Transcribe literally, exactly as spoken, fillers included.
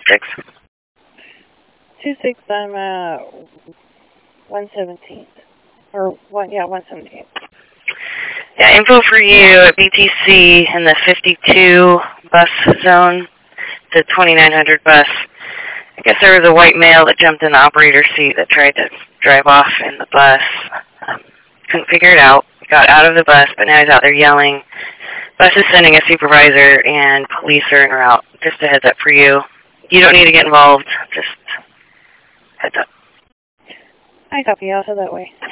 six. two six, I'm uh, one seventeenth. Or, one, yeah, one seventeenth. Yeah, info for you at B T C in the fifty-two bus zone, the twenty-nine hundred bus. I guess there was a white male that jumped in the operator's seat that tried to drive off in the bus. Um, couldn't figure it out. Got out of the bus, but now he's out there yelling. Bus is sending a supervisor, and police are en route. Just a heads up for you. You don't need to get involved. Just heads up. I copy. I'll head that way.